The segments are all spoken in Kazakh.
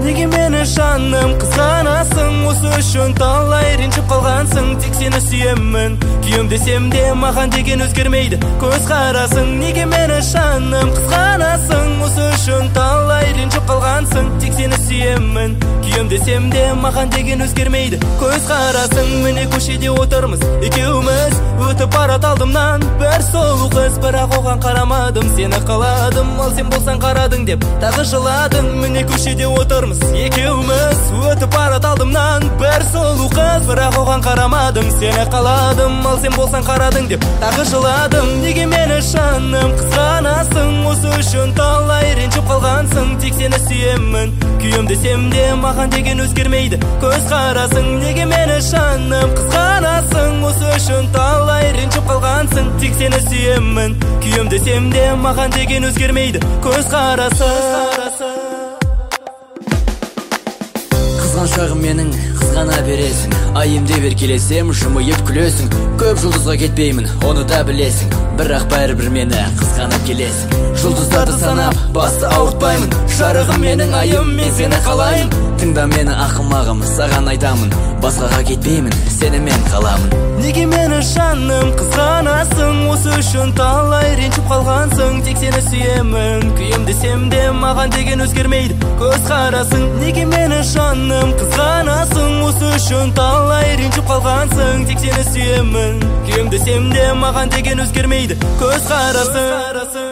Неге мені жаным қызғанасың? Осы үшін талай ренжіп қалғансың. Тек сені сүйемін, күйем десем де маған деген өзгермейді көз қарасың. Неге мені жаным қызғанасың? Осы үшін талай ренжіп қалғансың. Тек сені сүйемін, күйем десем де маған деген өзгермейді көз қарасың. Міне көшеде отырмыз екеуміз, өтіп барады алдымнан бір сұлу қыз, бірақ оған қарамадым. Сені қаладым, ал сен болсаң қарадың деп тағы жыладың. Міне көшеде отырмыз екеуміз, өтіп барады алдымнан бір сұлу қыз, бірақ оған қарамадым. Сені қаладым, ал сен болсаң қарадың деп тағы жыладым. Неге мені жаным қызғанасың? Осы үшін талай ренжіп қалғансың. Тек сені сүйемін, күйем десем де маған деген өзгермейді көз қарасың. Неге мені жаным қызғанасың? Осы үшін талай ренжіп қалғансың. Тек сені сүйемін, күйем десем де маған деген өзгермейді көз қарасың. Қызған шағым менің, қызғана бересің. Айымде бер келесем, жымиып күлесің. Көп жұлдызға кетпеймін, оны да білесің. Бірақ бәрібір мені қызғанып келесің. Жұлдыздарды санап, басты ауыртпаймын. Жарығым менің айым, мен сені қалайын. Тыңда мені ақымағым, саған айтамын. Басқаға кетпеймін, сені мен қаламын. Неге мені жаным қызғанасың? Осы үшін талай ренжіп қалғансың. Тек сені сүйемін, күйем десем де маған деген өзгермейді көз қарасың. Неге мені жаным қызғанасың? Осы үшін талай ренжіп қалғансың. Тек сені сүйемін, күйем десем де маған деген өзгермейді көз қарасың.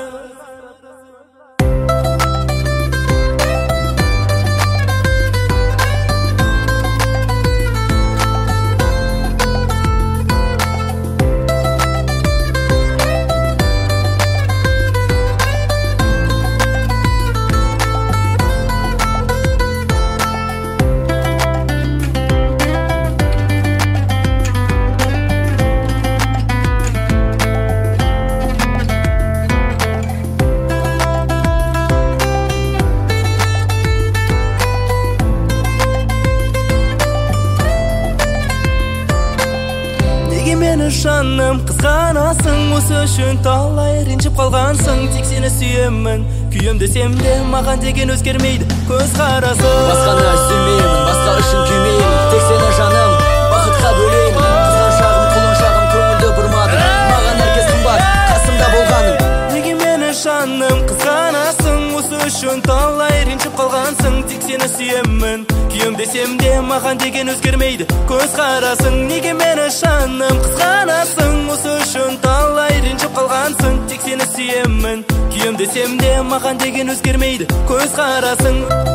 Мені жаным қызғанасың? Осы үшін талай ренжіп қалғансың. Тек сені сүйемін, күйем десем де маған деген өзгермейді көз қарасың. Басқаны сүймеймін, басқа үшін күймеймін. Тек сені жаным бақытқа бөлеймін. Қызған шағым, құлын шағым, көңілді бұрмадым. Маған әркез қымбат, қасымда болғаның. Неге мені жаным қызғанасың? Осы үшін талай ренжіп қалғансың. Тек сені сүйемін, күйем десем де маған деген өзгермейді көз қарасың. Неге мені жаным қызғанасың? Осы үшін талай ренжіп қалғансың. Тек сені сүйемін, күйем десем де маған деген өзгермейді көз қарасың.